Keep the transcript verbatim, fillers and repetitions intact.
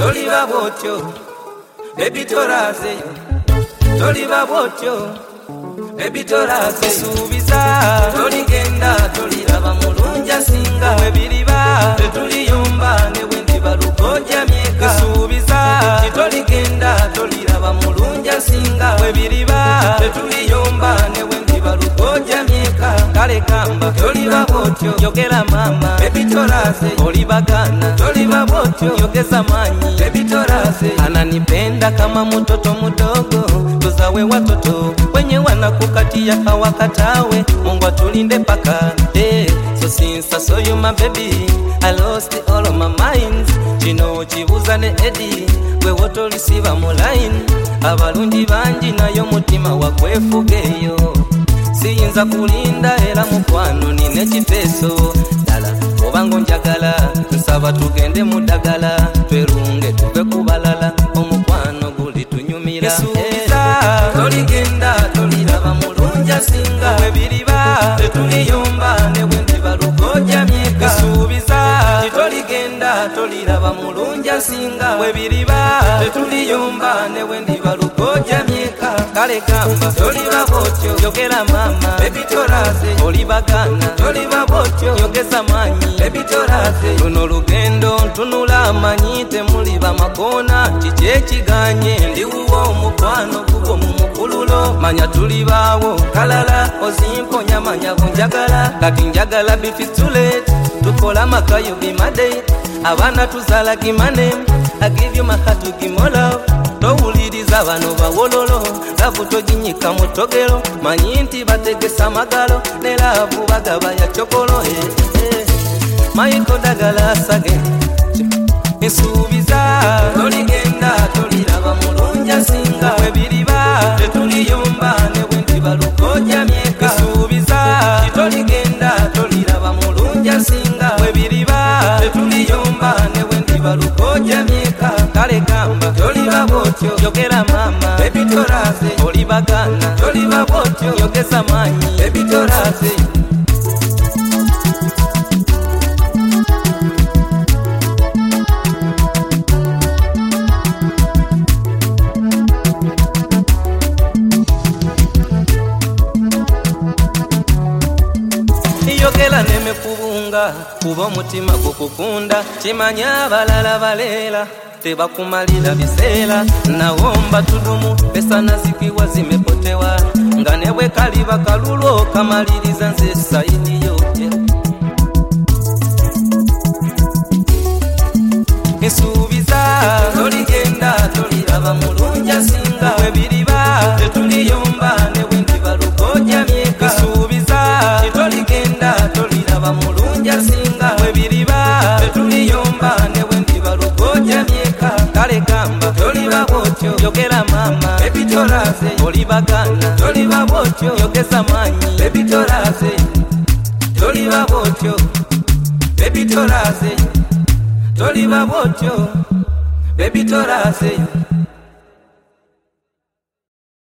toliba bwotyo baby torazeyo toliba bwotyo baby torazeyo suubiza toligenda toliraba mulungi asinga webiriba tetuliyomba ne bwendiba lugoja myeka suubiza toligenda toliraba mulungi asinga webiriba tetuliyomba ne bwendiba lugoja myeka kale kamba toliba bwotyo yogera mama baby torazeyo olibagana toliba bwotyo yogeza manyi baby torazeyo ananipenda kama mtoto mdogo tuzawe watoto wenye wanakukatia hawakatawe Mungu atulinde paka eh so since I saw you my baby I lost all of my mind chino chibuza ne edi we woto lisiba mu line abalungi banji nayo mutima wakwefugeyo siyinza kulinda era mukwano nine kiteso dala obango njagala nsaba tugende mudagala twerunge tuve kubalala omukwano guli tunyumira toligenda toliraba mulungi asinga webiriba tetuliyomba ne bwendiba lugoja myeka suubiza toligenda toliraba mulungi asinga webiriba tetuliyomba ne bwendiba lugoja myeka kale kamba toliba bwotyo yogera mama baby torazeyo olibagana toliba bwotyo yogeza manyi baby torazeyo luno lugendo ntunula amanyi temuliba makona kiki ekiganye ndiwuwo omukwano gugo mu mukululo manya tulibaawo kalala ozimponya manya bunjagala kati njagala bifitule tukola makayo bimade abana tuzala gimane I give you my heart to give more love towuliriza bano bawololo lavu toginyika mutogero manyi nti bategesa magalo ne lavu bagaba ya chokolo eh, eh. Mayiko dagala asage nsuubiza toligenda toliraba mulungi asinga webiriba tetuliyomba ne bwendiba lugoja myeka nsuubiza toligenda toliraba mulungi asinga webiriba tetuliyomba ne bwendiba lugoja myeka kale kamba toliba bwotyo yogera mama baby torazeyo olibagana toliba bwotyo yogeza manyi baby torazeyo yogera neme kubunga kuba omutima gukukunda kimanya abalala balela tebakumalira biseera nawomba tudumu pesa nazikiwa zimepotewa nga nebwe kaliba kalulo kamaliriza nze saidi yote nsuubiza toligenda toliraba mulungi asinga webiriba tetuliyomba ne bwendiba lugoja myeka nsuubiza toligenda toliraba mulungi asinga webiriba tetuliyomba ne bwendiba lugoja myeka kale kamba toliba bwotyo yogera mama baby torazeyo olibagana toliba bwotyo yogeza manyi baby torazeyo toliba bwotyo baby torazeyo toliba bwotyo baby torazeyo